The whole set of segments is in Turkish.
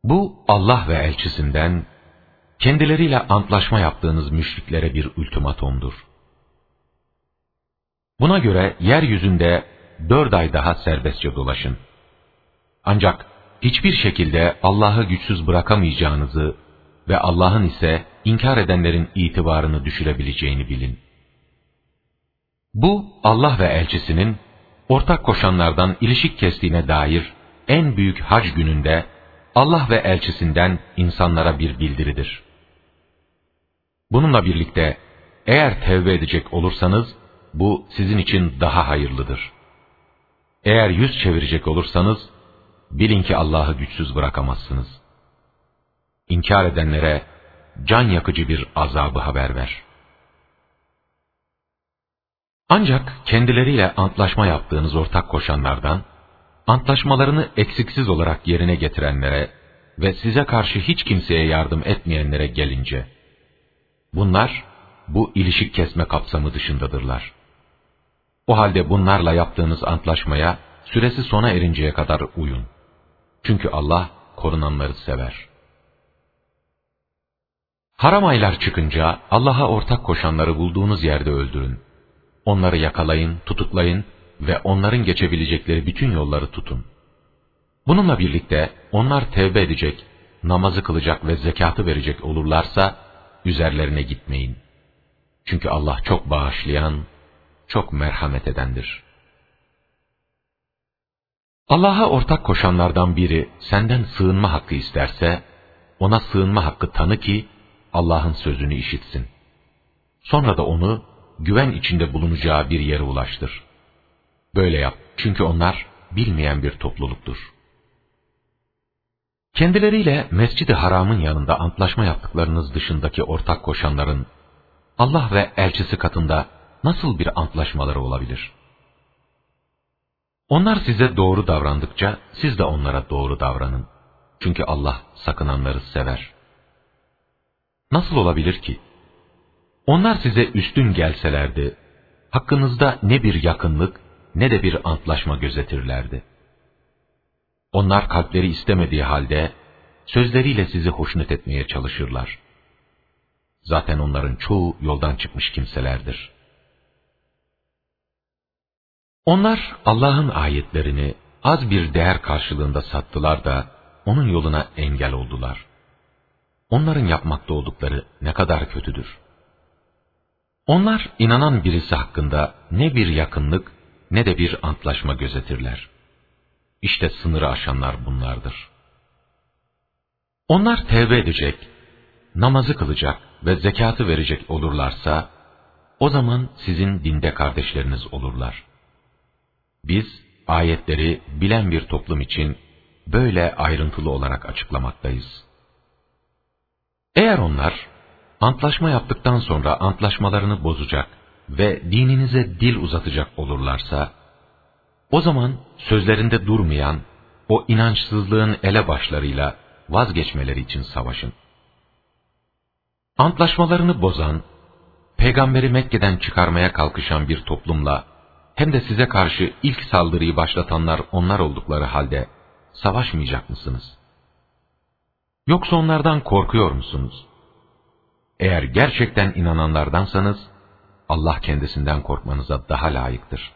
Bu Allah ve elçisinden kendileriyle antlaşma yaptığınız müşriklere bir ultimatomdur. Buna göre yeryüzünde 4 ay daha serbestçe dolaşın. Ancak hiçbir şekilde Allah'ı güçsüz bırakamayacağınızı ve Allah'ın ise inkar edenlerin itibarını düşürebileceğini bilin. Bu Allah ve elçisinin ortak koşanlardan ilişik kestiğine dair en büyük hac gününde Allah ve elçisinden insanlara bir bildiridir. Bununla birlikte eğer tevbe edecek olursanız bu sizin için daha hayırlıdır. Eğer yüz çevirecek olursanız bilin ki Allah'ı güçsüz bırakamazsınız. İnkar edenlere can yakıcı bir azabı haber ver. Ancak kendileriyle antlaşma yaptığınız ortak koşanlardan, antlaşmalarını eksiksiz olarak yerine getirenlere ve size karşı hiç kimseye yardım etmeyenlere gelince, bunlar bu ilişik kesme kapsamı dışındadırlar. O halde bunlarla yaptığınız antlaşmaya süresi sona erinceye kadar uyun. Çünkü Allah korunanları sever. Haram aylar çıkınca Allah'a ortak koşanları bulduğunuz yerde öldürün. Onları yakalayın, tutuklayın ve onların geçebilecekleri bütün yolları tutun. Bununla birlikte onlar tevbe edecek, namazı kılacak ve zekatı verecek olurlarsa üzerlerine gitmeyin. Çünkü Allah çok bağışlayan, çok merhamet edendir. Allah'a ortak koşanlardan biri senden sığınma hakkı isterse, ona sığınma hakkı tanı ki Allah'ın sözünü işitsin. Sonra da onu güven içinde bulunacağı bir yere ulaştır. Böyle yap çünkü onlar bilmeyen bir topluluktur. Kendileriyle Mescid-i Haram'ın yanında antlaşma yaptıklarınız dışındaki ortak koşanların Allah ve elçisi katında nasıl bir antlaşmaları olabilir? Onlar size doğru davrandıkça siz de onlara doğru davranın. Çünkü Allah sakınanları sever. Nasıl olabilir ki? Onlar size üstün gelselerdi, hakkınızda ne bir yakınlık ne de bir antlaşma gözetirlerdi. Onlar kalpleri istemediği halde sözleriyle sizi hoşnut etmeye çalışırlar. Zaten onların çoğu yoldan çıkmış kimselerdir. Onlar Allah'ın ayetlerini az bir değer karşılığında sattılar da onun yoluna engel oldular. Onların yapmakta oldukları ne kadar kötüdür. Onlar inanan birisi hakkında ne bir yakınlık ne de bir antlaşma gözetirler. İşte sınırı aşanlar bunlardır. Onlar tevbe edecek, namazı kılacak ve zekatı verecek olurlarsa, o zaman sizin dinde kardeşleriniz olurlar. Biz ayetleri bilen bir toplum için böyle ayrıntılı olarak açıklamaktayız. Eğer onlar antlaşma yaptıktan sonra antlaşmalarını bozacak ve dininize dil uzatacak olurlarsa, o zaman sözlerinde durmayan o inançsızlığın elebaşlarıyla vazgeçmeleri için savaşın. Antlaşmalarını bozan, peygamberi Mekke'den çıkarmaya kalkışan bir toplumla hem de size karşı ilk saldırıyı başlatanlar onlar oldukları halde savaşmayacak mısınız? Yoksa onlardan korkuyor musunuz? Eğer gerçekten inananlardansanız Allah kendisinden korkmanıza daha layıktır.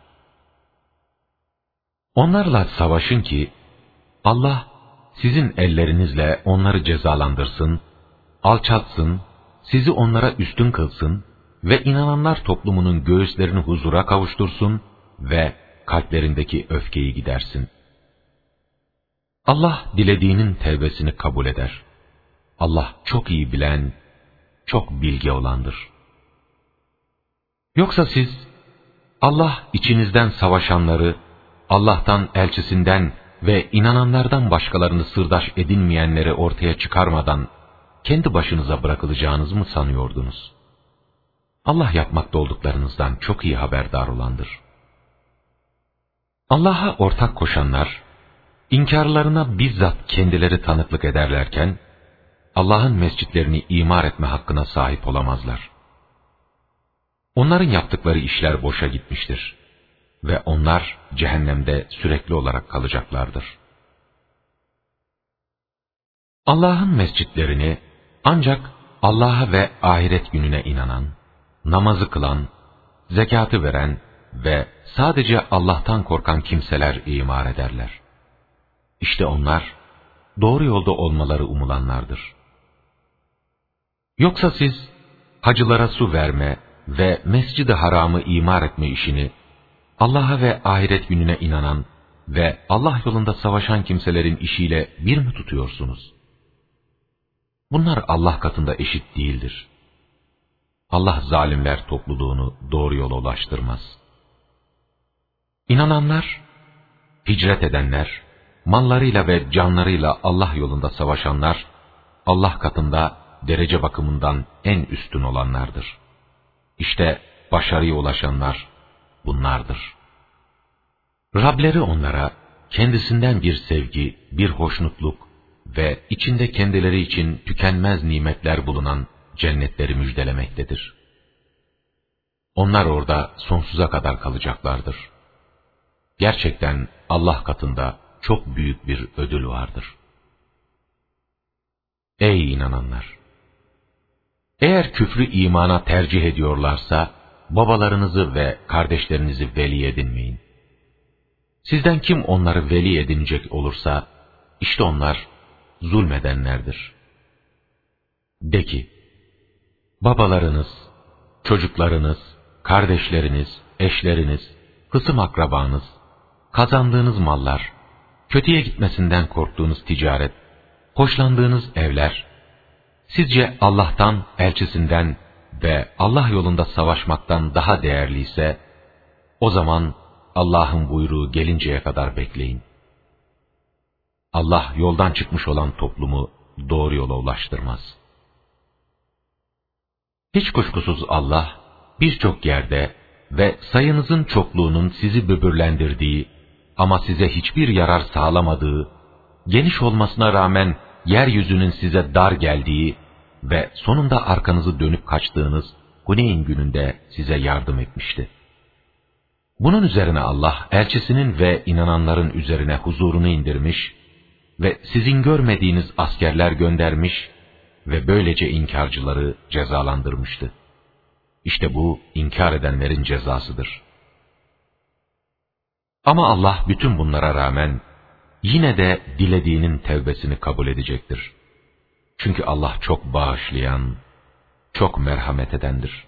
Onlarla savaşın ki Allah sizin ellerinizle onları cezalandırsın, alçaltsın, sizi onlara üstün kılsın ve inananlar toplumunun göğüslerini huzura kavuştursun ve kalplerindeki öfkeyi gidersin. Allah dilediğinin tevbesini kabul eder. Allah çok iyi bilen, çok bilge olandır. Yoksa siz Allah içinizden savaşanları Allah'tan, elçisinden ve inananlardan başkalarını sırdaş edinmeyenleri ortaya çıkarmadan kendi başınıza bırakılacağınızı mı sanıyordunuz? Allah yapmakta olduklarınızdan çok iyi haberdar olandır. Allah'a ortak koşanlar, inkarlarına bizzat kendileri tanıklık ederlerken, Allah'ın mescitlerini imar etme hakkına sahip olamazlar. Onların yaptıkları işler boşa gitmiştir ve onlar cehennemde sürekli olarak kalacaklardır. Allah'ın mescitlerini ancak Allah'a ve ahiret gününe inanan, namazı kılan, zekatı veren ve sadece Allah'tan korkan kimseler imar ederler. İşte onlar doğru yolda olmaları umulanlardır. Yoksa siz hacılara su verme ve Mescid-i Haram'ı imar etme işini Allah'a ve ahiret gününe inanan ve Allah yolunda savaşan kimselerin işiyle bir mi tutuyorsunuz? Bunlar Allah katında eşit değildir. Allah zalimler topluluğunu doğru yola ulaştırmaz. İnananlar, hicret edenler, mallarıyla ve canlarıyla Allah yolunda savaşanlar, Allah katında derece bakımından en üstün olanlardır. İşte başarıya ulaşanlar bunlardır. Rableri onlara kendisinden bir sevgi, bir hoşnutluk ve içinde kendileri için tükenmez nimetler bulunan cennetleri müjdelemektedir. Onlar orada sonsuza kadar kalacaklardır. Gerçekten Allah katında çok büyük bir ödül vardır. Ey inananlar! Eğer küfrü imana tercih ediyorlarsa, babalarınızı ve kardeşlerinizi veli edinmeyin. Sizden kim onları veli edinecek olursa, işte onlar zulmedenlerdir. De ki, babalarınız, çocuklarınız, kardeşleriniz, eşleriniz, hısım akrabanız, kazandığınız mallar, kötüye gitmesinden korktuğunuz ticaret, hoşlandığınız evler, sizce Allah'tan, elçisinden ve Allah yolunda savaşmaktan daha değerliyse, o zaman Allah'ın buyruğu gelinceye kadar bekleyin. Allah yoldan çıkmış olan toplumu doğru yola ulaştırmaz. Hiç kuşkusuz Allah, birçok yerde ve sayınızın çokluğunun sizi böbürlendirdiği ama size hiçbir yarar sağlamadığı, geniş olmasına rağmen yeryüzünün size dar geldiği ve sonunda arkanızı dönüp kaçtığınız Huneyn gününde size yardım etmişti. Bunun üzerine Allah, elçisinin ve inananların üzerine huzurunu indirmiş ve sizin görmediğiniz askerler göndermiş ve böylece inkarcıları cezalandırmıştı. İşte bu inkar edenlerin cezasıdır. Ama Allah bütün bunlara rağmen yine de dilediğinin tevbesini kabul edecektir. Çünkü Allah çok bağışlayan, çok merhamet edendir.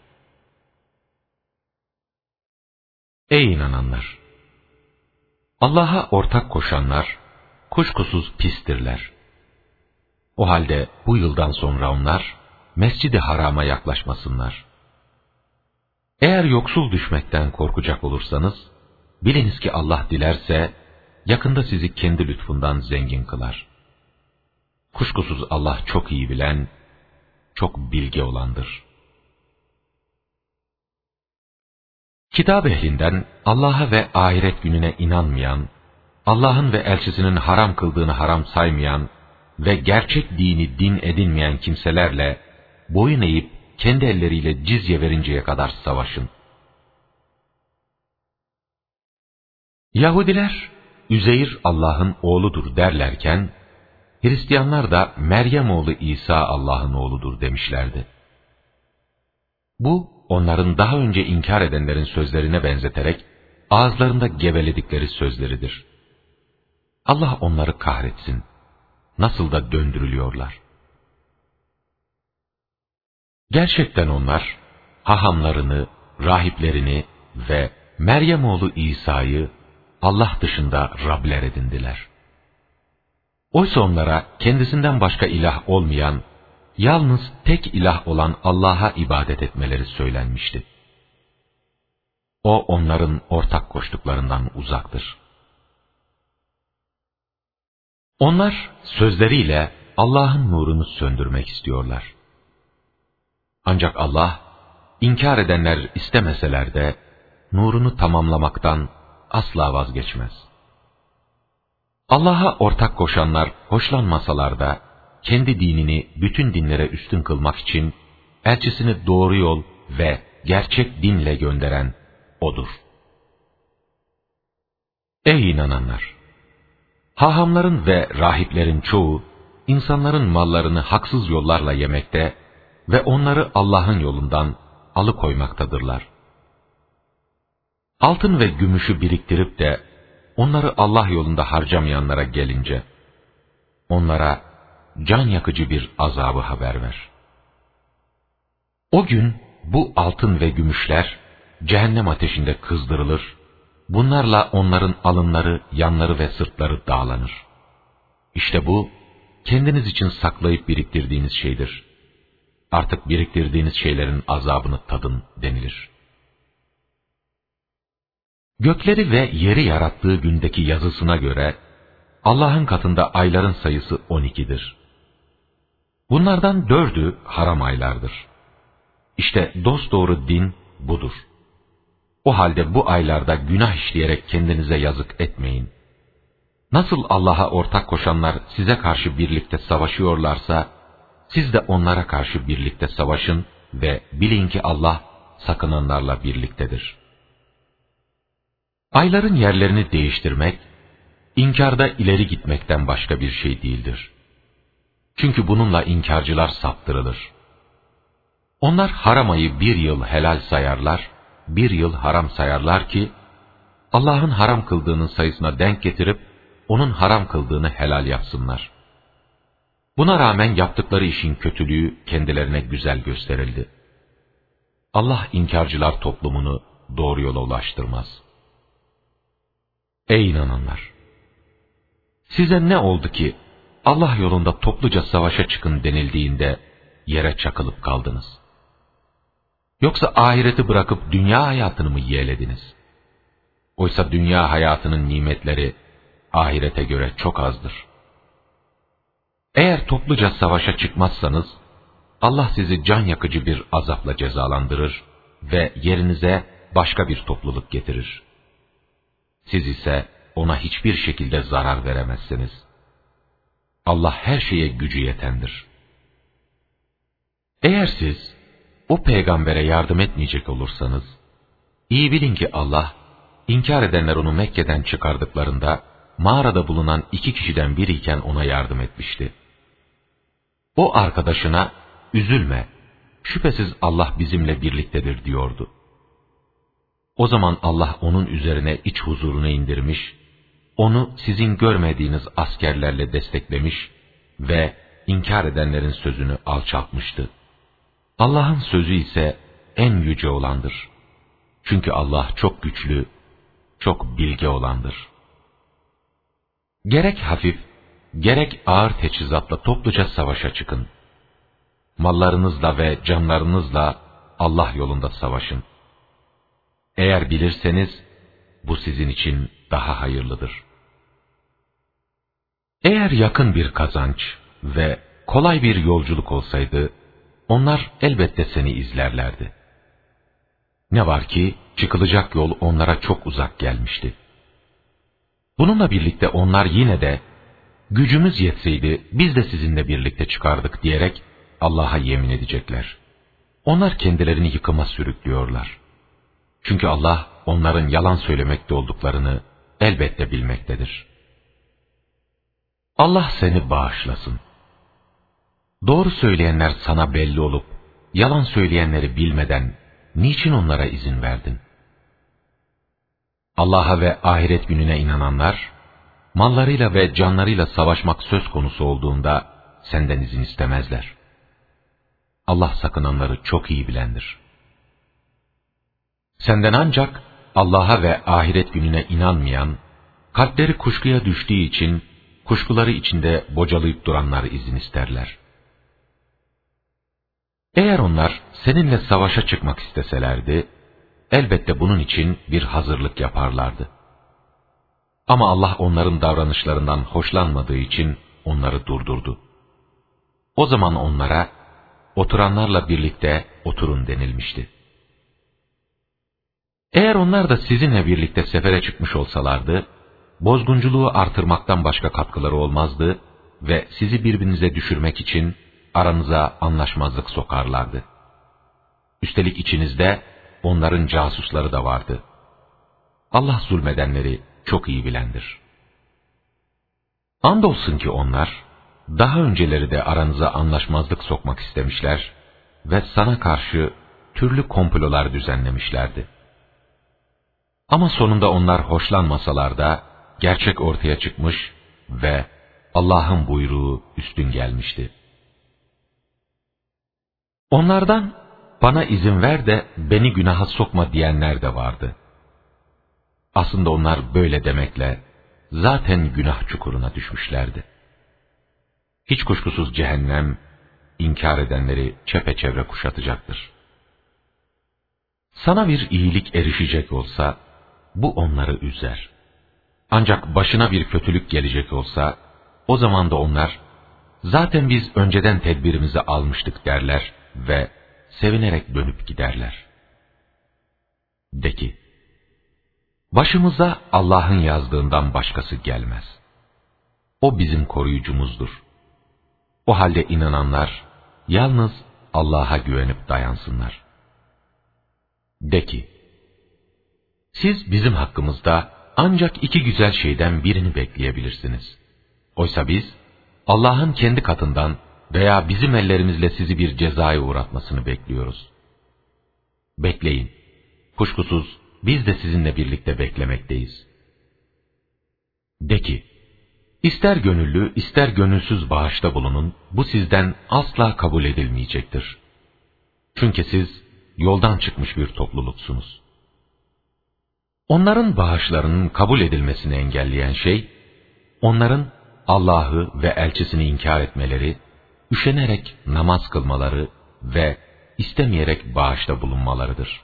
Ey inananlar! Allah'a ortak koşanlar kuşkusuz pistirler. O halde bu yıldan sonra onlar Mescid-i Haram'a yaklaşmasınlar. Eğer yoksul düşmekten korkacak olursanız, biliniz ki Allah dilerse yakında sizi kendi lütfundan zengin kılar. Kuşkusuz Allah çok iyi bilen, çok bilge olandır. Kitap ehlinden Allah'a ve ahiret gününe inanmayan, Allah'ın ve elçisinin haram kıldığını haram saymayan ve gerçek dini din edinmeyen kimselerle boyun eğip kendi elleriyle cizye verinceye kadar savaşın. Yahudiler, Üzeyr Allah'ın oğludur derlerken, Hristiyanlar da Meryem oğlu İsa Allah'ın oğludur demişlerdi. Bu, onların daha önce inkar edenlerin sözlerine benzeterek, ağızlarında geveledikleri sözleridir. Allah onları kahretsin. Nasıl da döndürülüyorlar. Gerçekten onlar, hahamlarını, rahiplerini ve Meryem oğlu İsa'yı Allah dışında Rabler edindiler. Oysa onlara kendisinden başka ilah olmayan, yalnız tek ilah olan Allah'a ibadet etmeleri söylenmişti. O onların ortak koştuklarından uzaktır. Onlar sözleriyle Allah'ın nurunu söndürmek istiyorlar. Ancak Allah, inkar edenler istemeseler de nurunu tamamlamaktan asla vazgeçmez. Allah'a ortak koşanlar hoşlanmasalar da kendi dinini bütün dinlere üstün kılmak için elçisini doğru yol ve gerçek dinle gönderen O'dur. Ey inananlar! Hahamların ve rahiplerin çoğu insanların mallarını haksız yollarla yemekte ve onları Allah'ın yolundan alıkoymaktadırlar. Altın ve gümüşü biriktirip de onları Allah yolunda harcamayanlara gelince, onlara can yakıcı bir azabı haber ver. O gün bu altın ve gümüşler cehennem ateşinde kızdırılır, bunlarla onların alınları, yanları ve sırtları dağlanır. İşte bu, kendiniz için saklayıp biriktirdiğiniz şeydir. Artık biriktirdiğiniz şeylerin azabını tadın denilir. Gökleri ve yeri yarattığı gündeki yazısına göre, Allah'ın katında ayların sayısı 12'dir. Bunlardan 4'ü haram aylardır. İşte dosdoğru din budur. O halde bu aylarda günah işleyerek kendinize yazık etmeyin. Nasıl Allah'a ortak koşanlar size karşı birlikte savaşıyorlarsa, siz de onlara karşı birlikte savaşın ve bilin ki Allah sakınanlarla birliktedir. Ayların yerlerini değiştirmek, İnkarda ileri gitmekten başka bir şey değildir. Çünkü bununla inkarcılar saptırılır. Onlar haram ayı 1 yıl helal sayarlar, 1 yıl haram sayarlar ki, Allah'ın haram kıldığının sayısına denk getirip, onun haram kıldığını helal yapsınlar. Buna rağmen yaptıkları işin kötülüğü kendilerine güzel gösterildi. Allah inkarcılar toplumunu doğru yola ulaştırmaz. Ey inananlar! Size ne oldu ki Allah yolunda topluca savaşa çıkın denildiğinde yere çakılıp kaldınız? Yoksa ahireti bırakıp dünya hayatını mı yeğlediniz? Oysa dünya hayatının nimetleri ahirete göre çok azdır. Eğer topluca savaşa çıkmazsanız Allah sizi can yakıcı bir azapla cezalandırır ve yerinize başka bir topluluk getirir. Siz ise ona hiçbir şekilde zarar veremezsiniz. Allah her şeye gücü yetendir. Eğer siz o peygambere yardım etmeyecek olursanız, iyi bilin ki Allah, inkar edenler onu Mekke'den çıkardıklarında, mağarada bulunan 2 kişiden biriyken ona yardım etmişti. O arkadaşına, üzülme, şüphesiz Allah bizimle birliktedir diyordu. O zaman Allah onun üzerine iç huzurunu indirmiş, onu sizin görmediğiniz askerlerle desteklemiş ve inkar edenlerin sözünü alçaltmıştı. Allah'ın sözü ise en yüce olandır. Çünkü Allah çok güçlü, çok bilge olandır. Gerek hafif, gerek ağır teçhizatla topluca savaşa çıkın. Mallarınızla ve canlarınızla Allah yolunda savaşın. Eğer bilirseniz, bu sizin için daha hayırlıdır. Eğer yakın bir kazanç ve kolay bir yolculuk olsaydı, onlar elbette seni izlerlerdi. Ne var ki, çıkılacak yol onlara çok uzak gelmişti. Bununla birlikte onlar yine de, gücümüz yetseydi biz de sizinle birlikte çıkardık diyerek Allah'a yemin edecekler. Onlar kendilerini yıkıma sürüklüyorlar. Çünkü Allah onların yalan söylemekte olduklarını elbette bilmektedir. Allah seni bağışlasın. Doğru söyleyenler sana belli olup, yalan söyleyenleri bilmeden niçin onlara izin verdin? Allah'a ve ahiret gününe inananlar, mallarıyla ve canlarıyla savaşmak söz konusu olduğunda senden izin istemezler. Allah sakınanları çok iyi bilendir. Senden ancak Allah'a ve ahiret gününe inanmayan, kalpleri kuşkuya düştüğü için, kuşkuları içinde bocalayıp duranlar izin isterler. Eğer onlar seninle savaşa çıkmak isteselerdi, elbette bunun için bir hazırlık yaparlardı. Ama Allah onların davranışlarından hoşlanmadığı için onları durdurdu. O zaman onlara, oturanlarla birlikte oturun denilmişti. Eğer onlar da sizinle birlikte sefere çıkmış olsalardı, bozgunculuğu artırmaktan başka katkıları olmazdı ve sizi birbirinize düşürmek için aranıza anlaşmazlık sokarlardı. Üstelik içinizde onların casusları da vardı. Allah zulmedenleri çok iyi bilendir. Andolsun ki onlar, daha önceleri de aranıza anlaşmazlık sokmak istemişler ve sana karşı türlü komplolar düzenlemişlerdi. Ama sonunda onlar hoşlanmasalar da gerçek ortaya çıkmış ve Allah'ın buyruğu üstün gelmişti. Onlardan bana izin ver de beni günaha sokma diyenler de vardı. Aslında onlar böyle demekle zaten günah çukuruna düşmüşlerdi. Hiç kuşkusuz cehennem, inkar edenleri çepeçevre kuşatacaktır. Sana bir iyilik erişecek olsa, bu onları üzer. Ancak başına bir kötülük gelecek olsa, o zaman da onlar, zaten biz önceden tedbirimizi almıştık derler ve sevinerek dönüp giderler. De ki, başımıza Allah'ın yazdığından başkası gelmez. O bizim koruyucumuzdur. O halde inananlar, yalnız Allah'a güvenip dayansınlar. De ki, siz bizim hakkımızda ancak iki güzel şeyden birini bekleyebilirsiniz. Oysa biz, Allah'ın kendi katından veya bizim ellerimizle sizi bir cezaya uğratmasını bekliyoruz. Bekleyin. Kuşkusuz biz de sizinle birlikte beklemekteyiz. De ki, ister gönüllü, ister gönülsüz bağışta bulunun, bu sizden asla kabul edilmeyecektir. Çünkü siz yoldan çıkmış bir topluluksunuz. Onların bağışlarının kabul edilmesini engelleyen şey, onların Allah'ı ve elçisini inkar etmeleri, üşenerek namaz kılmaları ve istemeyerek bağışta bulunmalarıdır.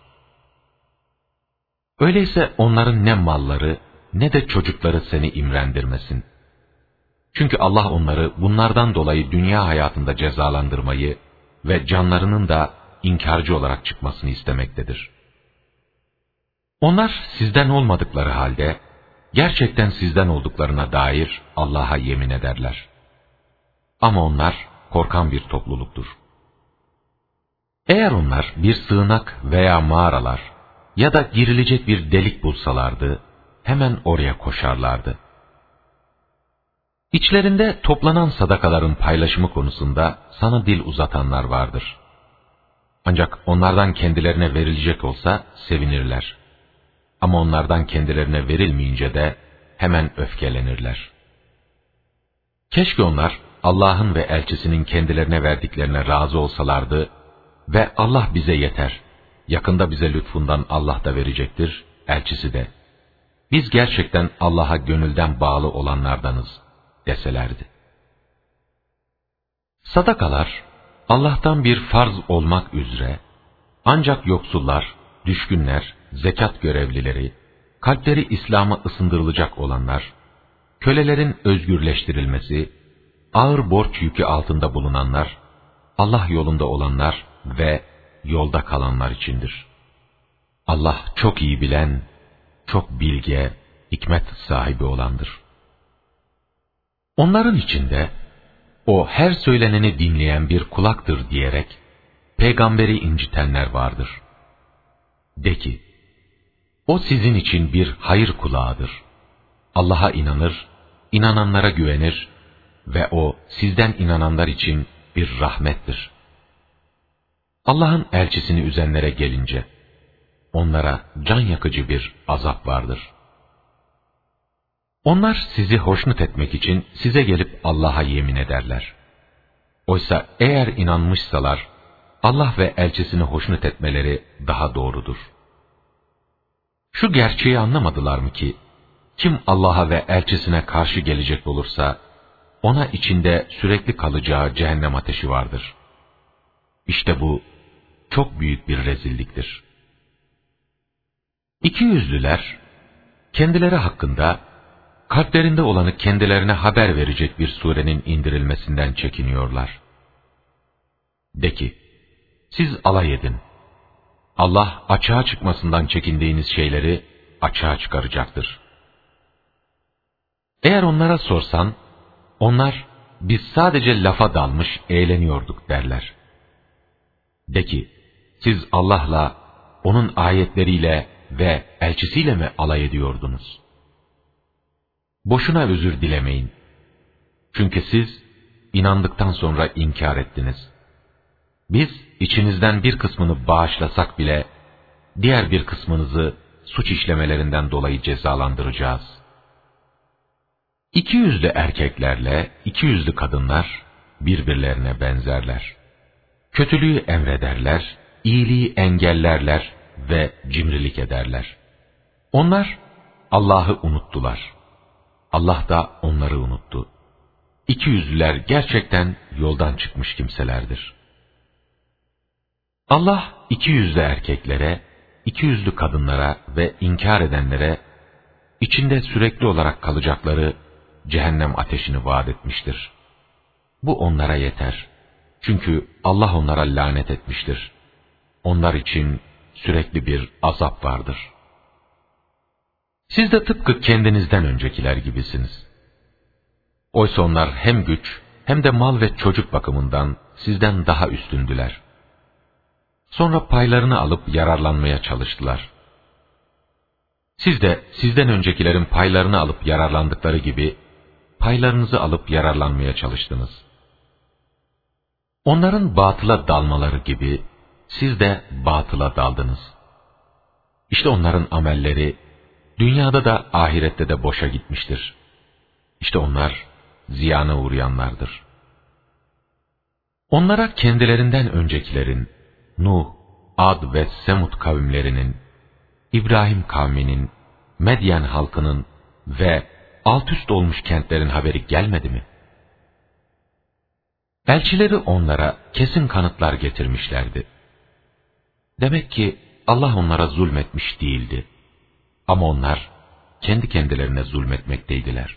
Öyleyse onların ne malları ne de çocukları seni imrendirmesin. Çünkü Allah onları bunlardan dolayı dünya hayatında cezalandırmayı ve canlarının da inkarcı olarak çıkmasını istemektedir. Onlar sizden olmadıkları halde, gerçekten sizden olduklarına dair Allah'a yemin ederler. Ama onlar korkan bir topluluktur. Eğer onlar bir sığınak veya mağaralar ya da girilecek bir delik bulsalardı, hemen oraya koşarlardı. İçlerinde toplanan sadakaların paylaşımı konusunda sana dil uzatanlar vardır. Ancak onlardan kendilerine verilecek olsa sevinirler. Ama onlardan kendilerine verilmeyince de hemen öfkelenirler. Keşke onlar Allah'ın ve elçisinin kendilerine verdiklerine razı olsalardı ve Allah bize yeter, yakında bize lütfundan Allah da verecektir, elçisi de. Biz gerçekten Allah'a gönülden bağlı olanlardanız deselerdi. Sadakalar Allah'tan bir farz olmak üzere ancak yoksullar, düşkünler, zekat görevlileri, kalpleri İslam'a ısındırılacak olanlar, kölelerin özgürleştirilmesi, ağır borç yükü altında bulunanlar, Allah yolunda olanlar ve yolda kalanlar içindir. Allah çok iyi bilen, çok bilge, hikmet sahibi olandır. Onların içinde, o her söyleneni dinleyen bir kulaktır diyerek, peygamberi incitenler vardır. De ki, o sizin için bir hayır kulağıdır. Allah'a inanır, inananlara güvenir ve o sizden inananlar için bir rahmettir. Allah'ın elçisini üzenlere gelince, onlara can yakıcı bir azap vardır. Onlar sizi hoşnut etmek için size gelip Allah'a yemin ederler. Oysa eğer inanmışsalar, Allah ve elçisini hoşnut etmeleri daha doğrudur. Şu gerçeği anlamadılar mı ki, kim Allah'a ve elçisine karşı gelecek olursa, ona içinde sürekli kalacağı cehennem ateşi vardır. İşte bu, çok büyük bir rezilliktir. İkiyüzlüler, kendileri hakkında, kalplerinde olanı kendilerine haber verecek bir surenin indirilmesinden çekiniyorlar. De ki, siz alay edin. Allah açığa çıkmasından çekindiğiniz şeyleri açığa çıkaracaktır. Eğer onlara sorsan, onlar biz sadece lafa dalmış eğleniyorduk derler. De ki, siz Allah'la, onun ayetleriyle ve elçisiyle mi alay ediyordunuz? Boşuna özür dilemeyin. Çünkü siz inandıktan sonra inkar ettiniz. Biz içinizden bir kısmını bağışlasak bile, diğer bir kısmınızı suç işlemelerinden dolayı cezalandıracağız. İkiyüzlü erkeklerle ikiyüzlü kadınlar birbirlerine benzerler. Kötülüğü emrederler, iyiliği engellerler ve cimrilik ederler. Onlar Allah'ı unuttular. Allah da onları unuttu. İkiyüzlüler gerçekten yoldan çıkmış kimselerdir. Allah ikiyüzlü erkeklere, ikiyüzlü kadınlara ve inkar edenlere içinde sürekli olarak kalacakları cehennem ateşini vaat etmiştir. Bu onlara yeter. Çünkü Allah onlara lanet etmiştir. Onlar için sürekli bir azap vardır. Siz de tıpkı kendinizden öncekiler gibisiniz. Oysa onlar hem güç hem de mal ve çocuk bakımından sizden daha üstündüler. Sonra paylarını alıp yararlanmaya çalıştılar. Siz de sizden öncekilerin paylarını alıp yararlandıkları gibi paylarınızı alıp yararlanmaya çalıştınız. Onların batıla dalmaları gibi siz de batıla daldınız. İşte onların amelleri dünyada da ahirette de boşa gitmiştir. İşte onlar ziyana uğrayanlardır. Onlara kendilerinden öncekilerin, Nuh, Ad ve Semud kavimlerinin, İbrahim kavminin, Medyen halkının ve alt üst olmuş kentlerin haberi gelmedi mi? Elçileri onlara kesin kanıtlar getirmişlerdi. Demek ki Allah onlara zulmetmiş değildi. Ama onlar kendi kendilerine zulmetmekteydiler.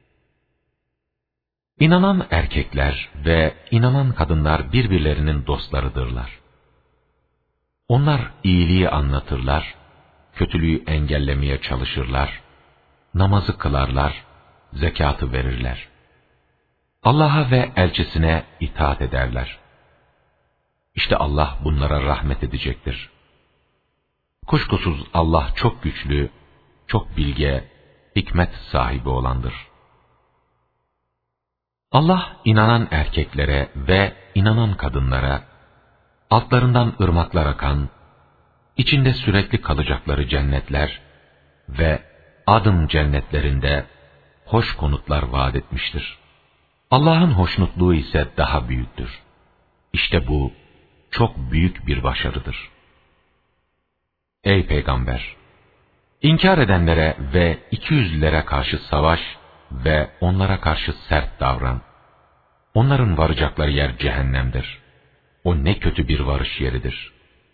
İnanan erkekler ve inanan kadınlar birbirlerinin dostlarıdırlar. Onlar iyiliği anlatırlar, kötülüğü engellemeye çalışırlar, namazı kılarlar, zekatı verirler. Allah'a ve elçisine itaat ederler. İşte Allah bunlara rahmet edecektir. Kuşkusuz Allah çok güçlü, çok bilge, hikmet sahibi olandır. Allah inanan erkeklere ve inanan kadınlara, altlarından ırmaklar akan, içinde sürekli kalacakları cennetler ve Adın cennetlerinde hoş konutlar vaat etmiştir. Allah'ın hoşnutluğu ise daha büyüktür. İşte bu çok büyük bir başarıdır. Ey Peygamber! İnkar edenlere ve ikiyüzlülere karşı savaş ve onlara karşı sert davran. Onların varacakları yer cehennemdir. O ne kötü bir varış yeridir.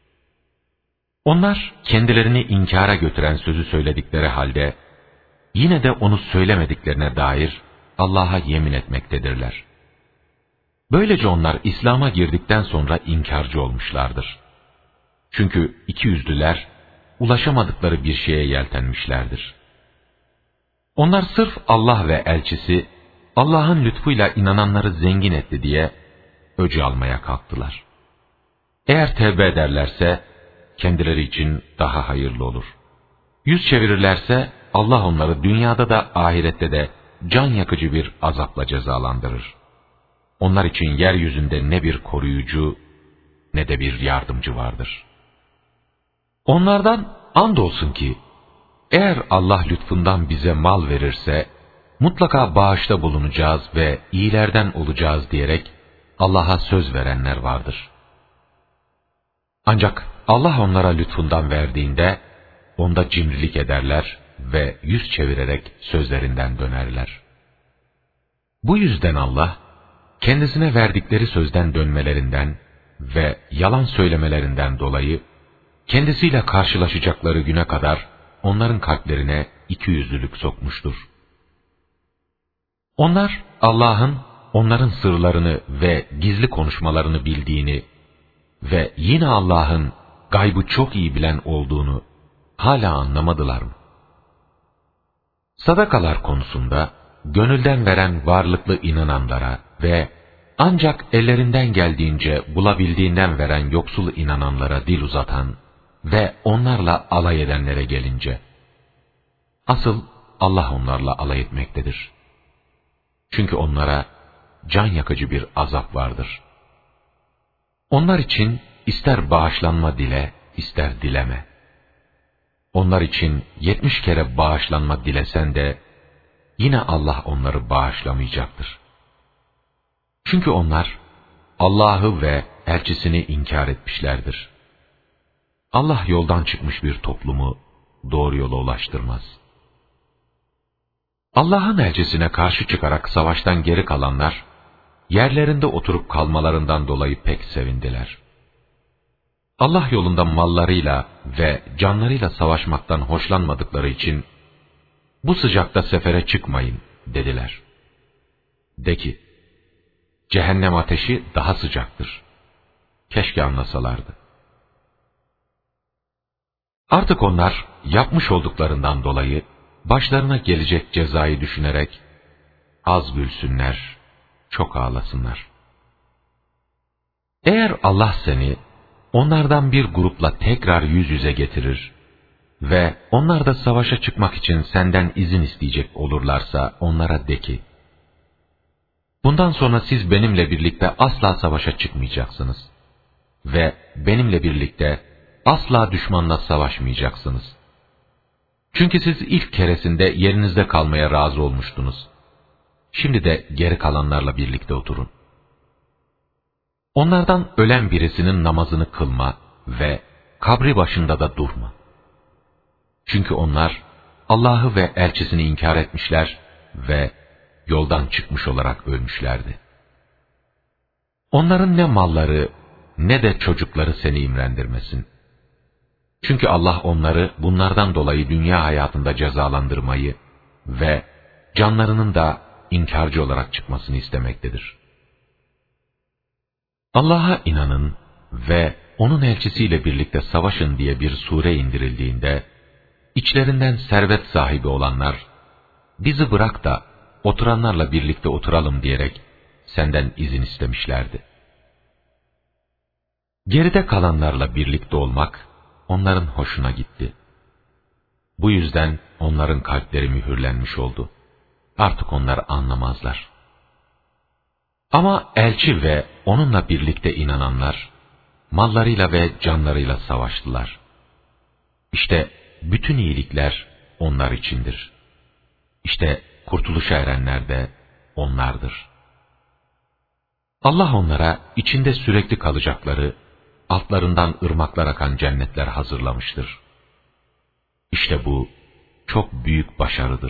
Onlar kendilerini inkara götüren sözü söyledikleri halde, yine de onu söylemediklerine dair Allah'a yemin etmektedirler. Böylece onlar İslam'a girdikten sonra inkarcı olmuşlardır. Çünkü ikiyüzlüler ulaşamadıkları bir şeye yeltenmişlerdir. Onlar sırf Allah ve elçisi Allah'ın lütfuyla inananları zengin etti diye öcü almaya kalktılar. Eğer tevbe ederlerse kendileri için daha hayırlı olur. Yüz çevirirlerse Allah onları dünyada da ahirette de can yakıcı bir azapla cezalandırır. Onlar için yeryüzünde ne bir koruyucu ne de bir yardımcı vardır. Onlardan andolsun ki eğer Allah lütfundan bize mal verirse mutlaka bağışta bulunacağız ve iyilerden olacağız diyerek Allah'a söz verenler vardır. Ancak Allah onlara lütfundan verdiğinde onda cimrilik ederler ve yüz çevirerek sözlerinden dönerler. Bu yüzden Allah kendisine verdikleri sözden dönmelerinden ve yalan söylemelerinden dolayı kendisiyle karşılaşacakları güne kadar onların kalplerine ikiyüzlülük sokmuştur. Onlar Allah'ın onların sırlarını ve gizli konuşmalarını bildiğini ve yine Allah'ın gaybı çok iyi bilen olduğunu hala anlamadılar mı? Sadakalar konusunda gönülden veren varlıklı inananlara ve ancak ellerinden geldiğince bulabildiğinden veren yoksul inananlara dil uzatan ve onlarla alay edenlere gelince, asıl Allah onlarla alay etmektedir. Çünkü onlara can yakıcı bir azap vardır. Onlar için ister bağışlanma dile, ister dileme. Onlar için 70 kere bağışlanma dilesen de, yine Allah onları bağışlamayacaktır. Çünkü onlar, Allah'ı ve elçisini inkar etmişlerdir. Allah yoldan çıkmış bir toplumu doğru yola ulaştırmaz. Allah'ın elçisine karşı çıkarak savaştan geri kalanlar, yerlerinde oturup kalmalarından dolayı pek sevindiler. Allah yolunda mallarıyla ve canlarıyla savaşmaktan hoşlanmadıkları için, bu sıcakta sefere çıkmayın dediler. De ki, cehennem ateşi daha sıcaktır. Keşke anlasalardı. Artık onlar yapmış olduklarından dolayı başlarına gelecek cezayı düşünerek az gülsünler, çok ağlasınlar. Eğer Allah seni onlardan bir grupla tekrar yüz yüze getirir ve onlar da savaşa çıkmak için senden izin isteyecek olurlarsa onlara de ki, bundan sonra siz benimle birlikte asla savaşa çıkmayacaksınız ve benimle birlikte asla düşmanla savaşmayacaksınız. Çünkü siz ilk keresinde yerinizde kalmaya razı olmuştunuz. Şimdi de geri kalanlarla birlikte oturun. Onlardan ölen birisinin namazını kılma ve kabri başında da durma. Çünkü onlar Allah'ı ve elçisini inkar etmişler ve yoldan çıkmış olarak ölmüşlerdi. Onların ne malları ne de çocukları seni imrendirmesin. Çünkü Allah onları bunlardan dolayı dünya hayatında cezalandırmayı ve canlarının da inkarcı olarak çıkmasını istemektedir. Allah'a inanın ve onun elçisiyle birlikte savaşın diye bir sure indirildiğinde, içlerinden servet sahibi olanlar, bizi bırak da oturanlarla birlikte oturalım diyerek senden izin istemişlerdi. Geride kalanlarla birlikte olmak, onların hoşuna gitti. Bu yüzden onların kalpleri mühürlenmiş oldu. Artık onlar anlamazlar. Ama elçi ve onunla birlikte inananlar, mallarıyla ve canlarıyla savaştılar. İşte bütün iyilikler onlar içindir. İşte kurtuluşa erenler de onlardır. Allah onlara içinde sürekli kalacakları, altlarından ırmaklar akan cennetler hazırlamıştır. İşte bu çok büyük başarıdır.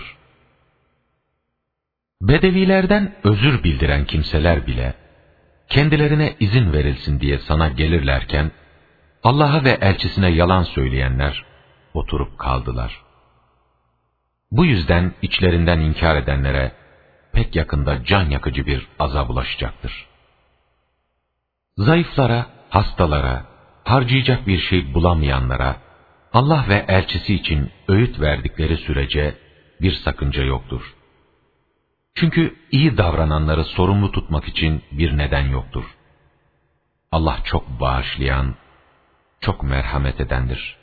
Bedevilerden özür bildiren kimseler bile, kendilerine izin verilsin diye sana gelirlerken, Allah'a ve elçisine yalan söyleyenler oturup kaldılar. Bu yüzden içlerinden inkar edenlere pek yakında can yakıcı bir azap ulaşacaktır. Zayıflara, hastalara, harcayacak bir şey bulamayanlara, Allah ve elçisi için öğüt verdikleri sürece bir sakınca yoktur. Çünkü iyi davrananları sorumlu tutmak için bir neden yoktur. Allah çok bağışlayan, çok merhamet edendir.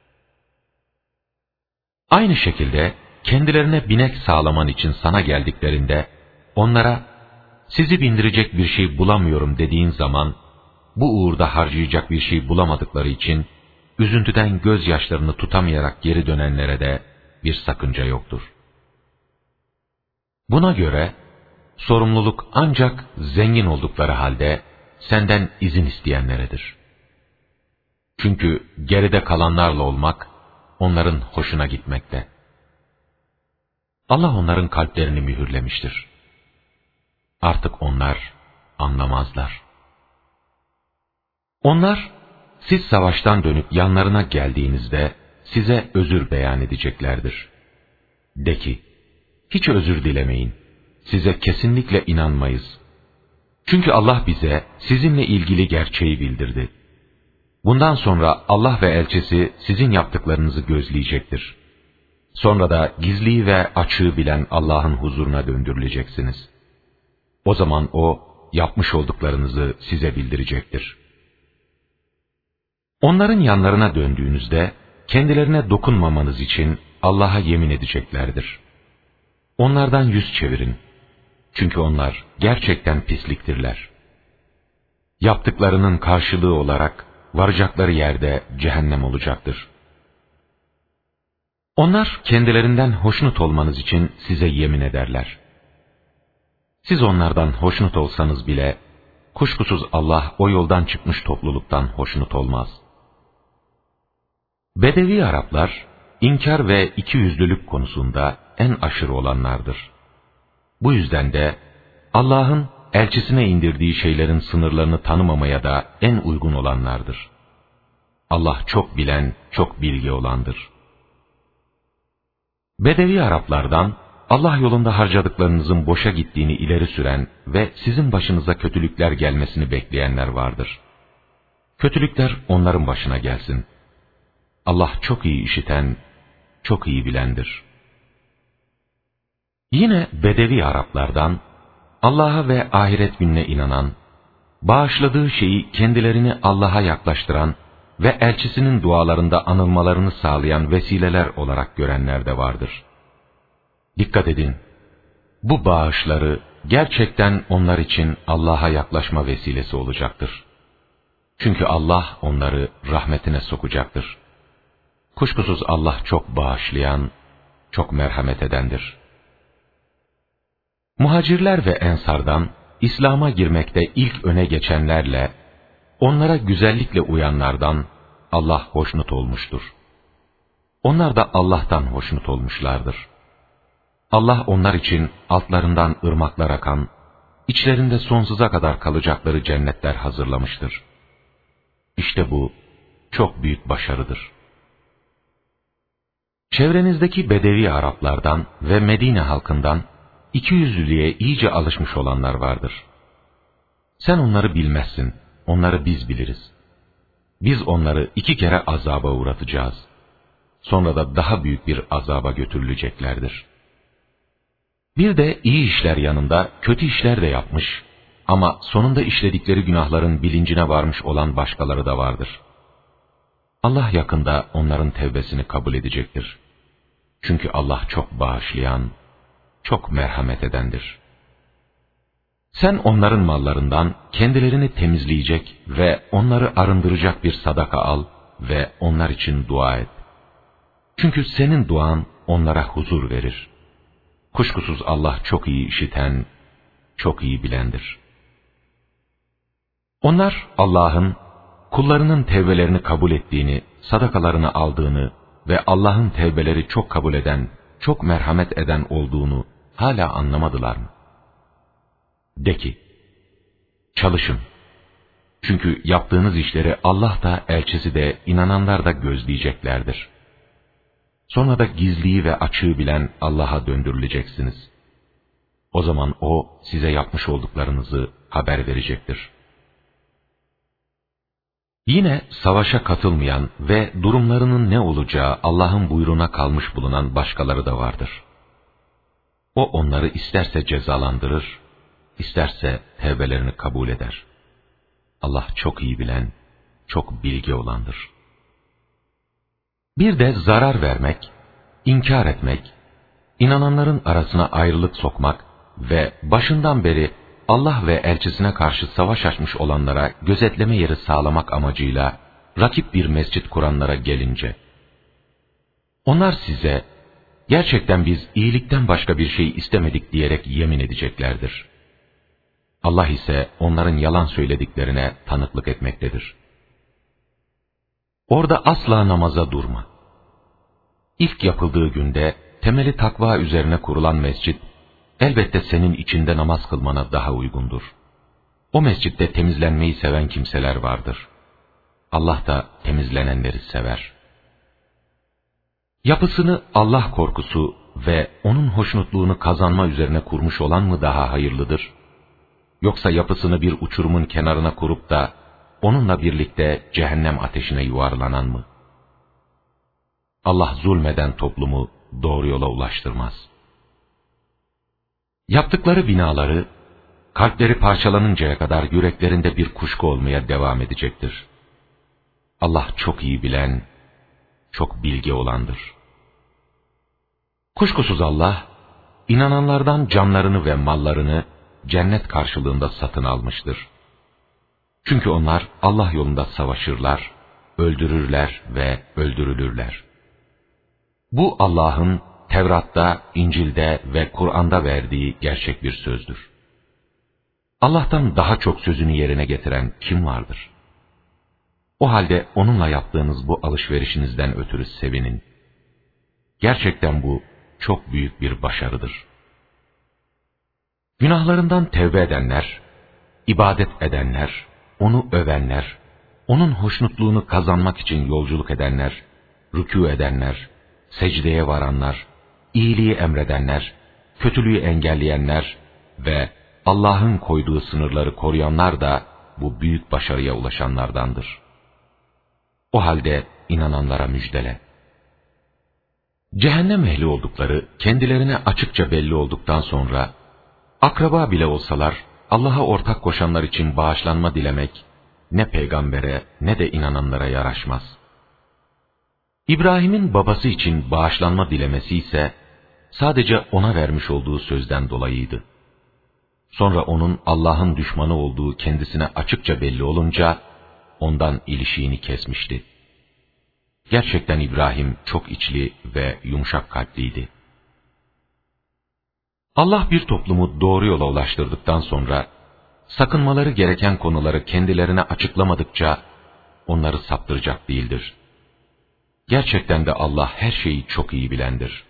Aynı şekilde kendilerine binek sağlaman için sana geldiklerinde, onlara sizi bindirecek bir şey bulamıyorum dediğin zaman, bu uğurda harcayacak bir şey bulamadıkları için, üzüntüden gözyaşlarını tutamayarak geri dönenlere de bir sakınca yoktur. Buna göre, sorumluluk ancak zengin oldukları halde senden izin isteyenleredir. Çünkü geride kalanlarla olmak, onların hoşuna gitmekte. Allah onların kalplerini mühürlemiştir. Artık onlar anlamazlar. Onlar, siz savaştan dönüp yanlarına geldiğinizde size özür beyan edeceklerdir. De ki, hiç özür dilemeyin, size kesinlikle inanmayız. Çünkü Allah bize sizinle ilgili gerçeği bildirdi. Bundan sonra Allah ve elçisi sizin yaptıklarınızı gözleyecektir. Sonra da gizliyi ve açığı bilen Allah'ın huzuruna döndürüleceksiniz. O zaman O, yapmış olduklarınızı size bildirecektir. Onların yanlarına döndüğünüzde, kendilerine dokunmamanız için Allah'a yemin edeceklerdir. Onlardan yüz çevirin. Çünkü onlar gerçekten pisliktirler. Yaptıklarının karşılığı olarak varacakları yerde cehennem olacaktır. Onlar kendilerinden hoşnut olmanız için size yemin ederler. Siz onlardan hoşnut olsanız bile, kuşkusuz Allah o yoldan çıkmış topluluktan hoşnut olmaz. Bedevi Araplar, inkar ve ikiyüzlülük konusunda en aşırı olanlardır. Bu yüzden de Allah'ın elçisine indirdiği şeylerin sınırlarını tanımamaya da en uygun olanlardır. Allah çok bilen, çok bilgi olandır. Bedevi Araplardan, Allah yolunda harcadıklarınızın boşa gittiğini ileri süren ve sizin başınıza kötülükler gelmesini bekleyenler vardır. Kötülükler onların başına gelsin. Allah çok iyi işiten, çok iyi bilendir. Yine Bedevi Araplardan, Allah'a ve ahiret gününe inanan, bağışladığı şeyi kendilerini Allah'a yaklaştıran ve elçisinin dualarında anılmalarını sağlayan vesileler olarak görenler de vardır. Dikkat edin, bu bağışları gerçekten onlar için Allah'a yaklaşma vesilesi olacaktır. Çünkü Allah onları rahmetine sokacaktır. Kuşkusuz Allah çok bağışlayan, çok merhamet edendir. Muhacirler ve ensardan İslam'a girmekte ilk öne geçenlerle, onlara güzellikle uyanlardan Allah hoşnut olmuştur. Onlar da Allah'tan hoşnut olmuşlardır. Allah onlar için altlarından ırmaklar akan, içlerinde sonsuza kadar kalacakları cennetler hazırlamıştır. İşte bu çok büyük başarıdır. Çevrenizdeki Bedevi Araplardan ve Medine halkından ikiyüzlülüğe iyice alışmış olanlar vardır. Sen onları bilmezsin, onları biz biliriz. Biz onları 2 kere azaba uğratacağız. Sonra da daha büyük bir azaba götürüleceklerdir. Bir de iyi işler yanında kötü işler de yapmış ama sonunda işledikleri günahların bilincine varmış olan başkaları da vardır. Allah yakında onların tevbesini kabul edecektir. Çünkü Allah çok bağışlayan, çok merhamet edendir. Sen onların mallarından kendilerini temizleyecek ve onları arındıracak bir sadaka al ve onlar için dua et. Çünkü senin duan onlara huzur verir. Kuşkusuz Allah çok iyi işiten, çok iyi bilendir. Onlar Allah'ın kullarının tevbelerini kabul ettiğini, sadakalarını aldığını ve Allah'ın tevbeleri çok kabul eden, çok merhamet eden olduğunu hala anlamadılar mı? De ki, çalışın. Çünkü yaptığınız işleri Allah da, elçisi de, inananlar da gözleyeceklerdir. Sonra da gizliyi ve açığı bilen Allah'a döndürüleceksiniz. O zaman O, size yapmış olduklarınızı haber verecektir. Yine savaşa katılmayan ve durumlarının ne olacağı Allah'ın buyruğuna kalmış bulunan başkaları da vardır. O onları isterse cezalandırır, isterse tevbelerini kabul eder. Allah çok iyi bilen, çok bilgi olandır. Bir de zarar vermek, inkar etmek, inananların arasına ayrılık sokmak ve başından beri Allah ve elçisine karşı savaş açmış olanlara gözetleme yeri sağlamak amacıyla rakip bir mescit kuranlara gelince, onlar size, gerçekten biz iyilikten başka bir şey istemedik diyerek yemin edeceklerdir. Allah ise onların yalan söylediklerine tanıklık etmektedir. Orada asla namaza durma. İlk yapıldığı günde temeli takva üzerine kurulan mescit, elbette senin içinde namaz kılmana daha uygundur. O mescitte temizlenmeyi seven kimseler vardır. Allah da temizlenenleri sever. Yapısını Allah korkusu ve onun hoşnutluğunu kazanma üzerine kurmuş olan mı daha hayırlıdır? Yoksa yapısını bir uçurumun kenarına kurup da onunla birlikte cehennem ateşine yuvarlanan mı? Allah zulmeden toplumu doğru yola ulaştırmaz. Yaptıkları binaları, kalpleri parçalanıncaya kadar yüreklerinde bir kuşku olmaya devam edecektir. Allah çok iyi bilen, çok bilgi olandır. Kuşkusuz Allah, inananlardan canlarını ve mallarını cennet karşılığında satın almıştır. Çünkü onlar Allah yolunda savaşırlar, öldürürler ve öldürülürler. Bu Allah'ın Tevrat'ta, İncil'de ve Kur'an'da verdiği gerçek bir sözdür. Allah'tan daha çok sözünü yerine getiren kim vardır? O halde onunla yaptığınız bu alışverişinizden ötürü sevinin. Gerçekten bu çok büyük bir başarıdır. Günahlarından tevbe edenler, ibadet edenler, onu övenler, onun hoşnutluğunu kazanmak için yolculuk edenler, rükû edenler, secdeye varanlar, iyiliği emredenler, kötülüğü engelleyenler ve Allah'ın koyduğu sınırları koruyanlar da bu büyük başarıya ulaşanlardandır. O halde inananlara müjdele. Cehennem ehli oldukları kendilerine açıkça belli olduktan sonra, akraba bile olsalar Allah'a ortak koşanlar için bağışlanma dilemek, ne peygambere ne de inananlara yaraşmaz. İbrahim'in babası için bağışlanma dilemesi ise, sadece ona vermiş olduğu sözden dolayıydı. Sonra onun Allah'ın düşmanı olduğu kendisine açıkça belli olunca, ondan ilişiğini kesmişti. Gerçekten İbrahim çok içli ve yumuşak kalpliydi. Allah bir toplumu doğru yola ulaştırdıktan sonra, sakınmaları gereken konuları kendilerine açıklamadıkça, onları saptıracak değildir. Gerçekten de Allah her şeyi çok iyi bilendir.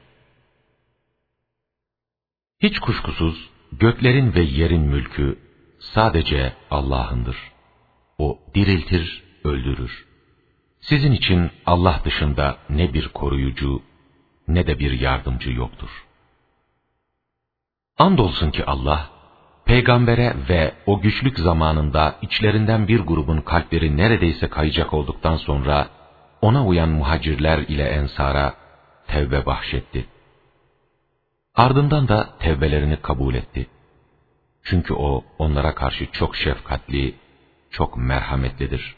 Hiç kuşkusuz, göklerin ve yerin mülkü sadece Allah'ındır. O diriltir, öldürür. Sizin için Allah dışında ne bir koruyucu, ne de bir yardımcı yoktur. Andolsun ki Allah, peygambere ve o güçlük zamanında içlerinden bir grubun kalpleri neredeyse kayacak olduktan sonra, ona uyan muhacirler ile ensara tevbe bahşetti. Ardından da tevbelerini kabul etti. Çünkü o onlara karşı çok şefkatli, çok merhametlidir.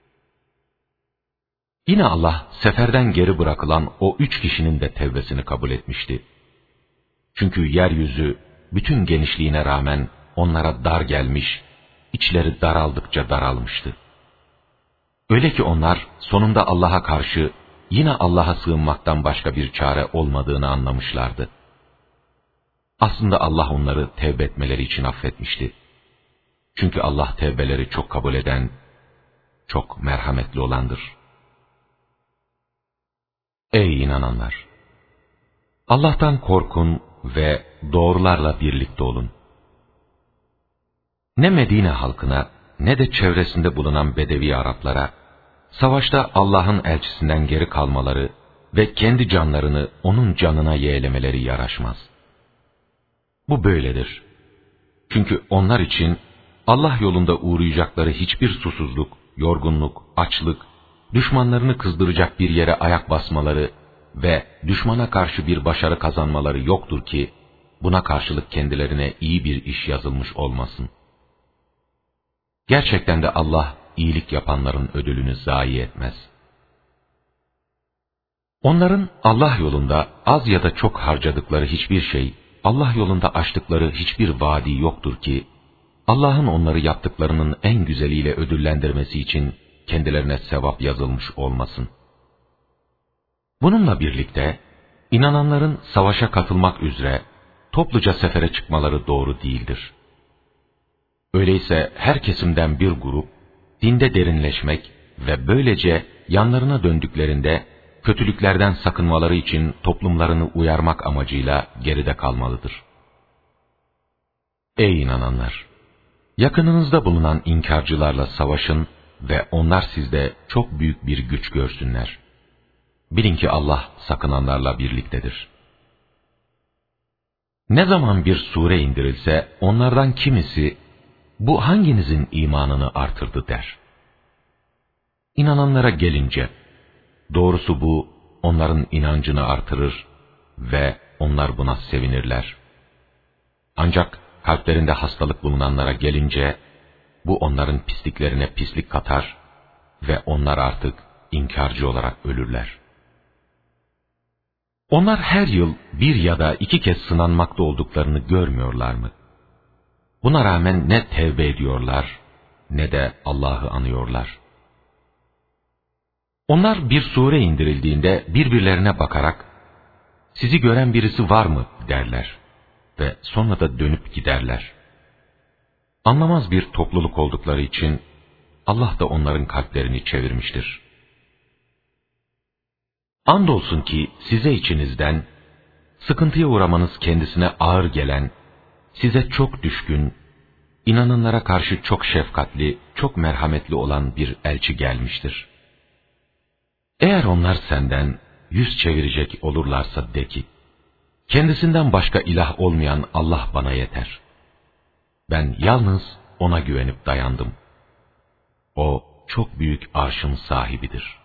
Yine Allah seferden geri bırakılan o 3 kişinin de tevbesini kabul etmişti. Çünkü yeryüzü bütün genişliğine rağmen onlara dar gelmiş, içleri daraldıkça daralmıştı. Öyle ki onlar sonunda Allah'a karşı yine Allah'a sığınmaktan başka bir çare olmadığını anlamışlardı. Aslında Allah onları tevbe etmeleri için affetmişti. Çünkü Allah tevbeleri çok kabul eden, çok merhametli olandır. Ey inananlar! Allah'tan korkun ve doğrularla birlikte olun. Ne Medine halkına ne de çevresinde bulunan Bedevi Araplara, savaşta Allah'ın elçisinden geri kalmaları ve kendi canlarını onun canına yeğlemeleri yaraşmaz. Bu böyledir. Çünkü onlar için Allah yolunda uğrayacakları hiçbir susuzluk, yorgunluk, açlık, düşmanlarını kızdıracak bir yere ayak basmaları ve düşmana karşı bir başarı kazanmaları yoktur ki, buna karşılık kendilerine iyi bir iş yazılmış olmasın. Gerçekten de Allah iyilik yapanların ödülünü zayi etmez. Onların Allah yolunda az ya da çok harcadıkları hiçbir şey, Allah yolunda açtıkları hiçbir vadi yoktur ki, Allah'ın onları yaptıklarının en güzeliyle ödüllendirmesi için kendilerine sevap yazılmış olmasın. Bununla birlikte, inananların savaşa katılmak üzere topluca sefere çıkmaları doğru değildir. Öyleyse her kesimden bir grup, dinde derinleşmek ve böylece yanlarına döndüklerinde kötülüklerden sakınmaları için toplumlarını uyarmak amacıyla geride kalmalıdır. Ey inananlar! Yakınınızda bulunan inkarcılarla savaşın ve onlar sizde çok büyük bir güç görsünler. Bilin ki Allah sakınanlarla birliktedir. Ne zaman bir sure indirilse onlardan kimisi, bu hanginizin imanını artırdı der. İnananlara gelince, doğrusu bu onların inancını artırır ve onlar buna sevinirler. Ancak kalplerinde hastalık bulunanlara gelince, bu onların pisliklerine pislik katar ve onlar artık inkarcı olarak ölürler. Onlar her yıl bir ya da iki kez sınanmakta olduklarını görmüyorlar mı? Buna rağmen ne tevbe ediyorlar, ne de Allah'ı anıyorlar. Onlar bir sure indirildiğinde birbirlerine bakarak, sizi gören birisi var mı derler ve sonra da dönüp giderler. Anlamaz bir topluluk oldukları için Allah da onların kalplerini çevirmiştir. Andolsun ki size içinizden, sıkıntıya uğramanız kendisine ağır gelen, size çok düşkün, inananlara karşı çok şefkatli, çok merhametli olan bir elçi gelmiştir. Eğer onlar senden yüz çevirecek olurlarsa de ki, kendisinden başka ilah olmayan Allah bana yeter. Ben yalnız ona güvenip dayandım. O çok büyük arşın sahibidir.